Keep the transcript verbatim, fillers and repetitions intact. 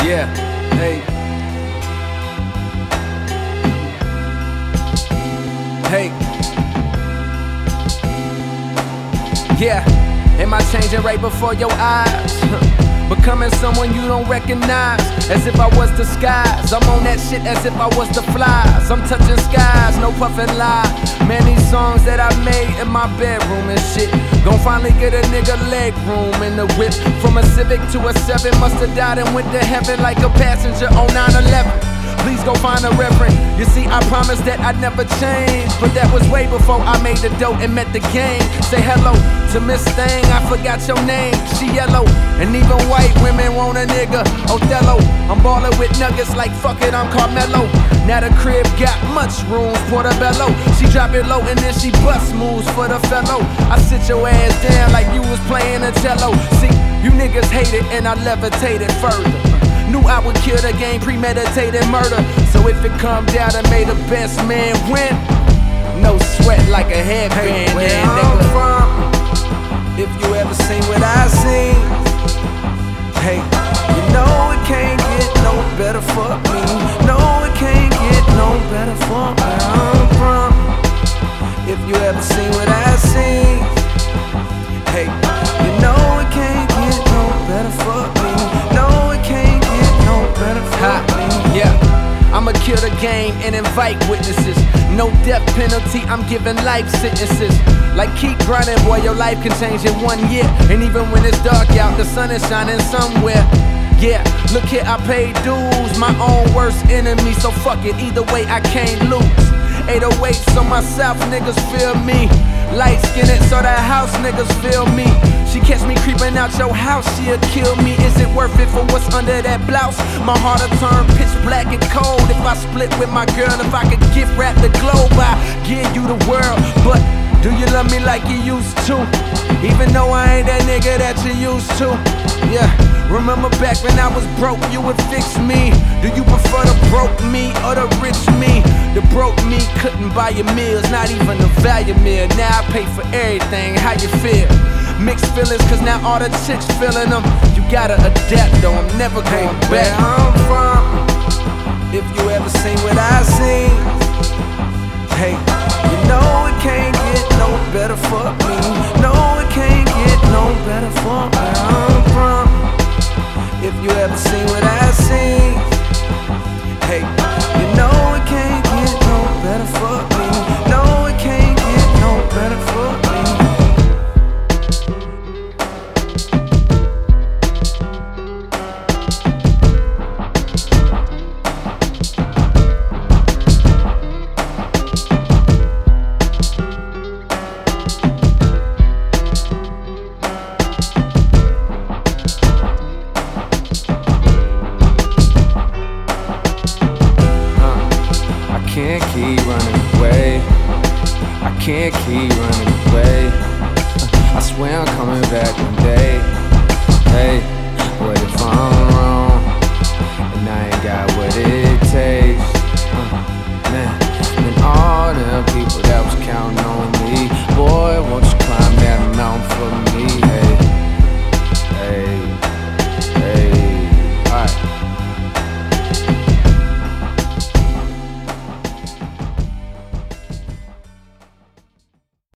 Yeah, hey. Hey. Yeah, am I changing right before your eyes? Becoming someone you don't recognize, as if I was disguised. I'm on that shit as if I was the flies. I'm touching skies, no puffin' lie. Man, these songs that I made in my bedroom and shit gon' finally get a nigga leg room in the whip. From a Civic to a seven, musta died and went to heaven like a passenger on nine eleven. Please go find a reverend. You see, I promised that I'd never change, but that was way before I made the dough and met the game. Say hello to Miss Thing, I forgot your name. She yellow, and even white women want a nigga. Othello, I'm ballin' with nuggets like fuck it, I'm Carmelo. Now the crib got much rooms, Portobello. She drop it low and then she bust moves for the fellow. I sit your ass down like you was playing a cello. See, you niggas hate it and I levitated further. Knew I would kill the game, premeditated murder. So if it come down to may the best man win, no sweat like a headband. Hey, where yeah, I'm nigga. From, if you ever seen what I seen, hey, you know it can't get no better for me. No, it can't get no better for where I'm from. If you ever seen what I seen, hey, you know it can't get no better for me. No, it can't get no better for me. Yeah, I'ma kill the game and invite witnesses. No death penalty, I'm giving life sentences. Like keep grinding, boy, your life can change in one year. And even when it's dark out, the sun is shining somewhere. Yeah, look here, I paid dues, my own worst enemy. So fuck it, either way I can't lose. eight oh eight, so my South niggas feel me. Light skinned, so the house niggas feel me. She catch me creeping out your house, she'll kill me. Is it worth it for what's under that blouse? My heart'll turn pitch black and cold if I split with my girl. If I could gift wrap the globe, I give you the world. But do you love me like you used to? Even though I ain't that nigga that you used to. Yeah, remember back when I was broke, you would fix me. Do you prefer the broke me or the rich me? The broke me couldn't buy your meals, not even a value meal. Now I pay for everything, how you feel? Mixed feelings, cause now all the chicks feeling them. You gotta adapt though, I'm never going hey, back. Where I'm from, if you ever seen what I seen, hey, you know it can't get no better for me. No, it can't get no better for where I'm from. If you ever seen what I seen, hey, you know it can't get no better for me. No, it can't get no better for me. I can't keep running away. I can't keep running away. I swear I'm coming back one day. Hey.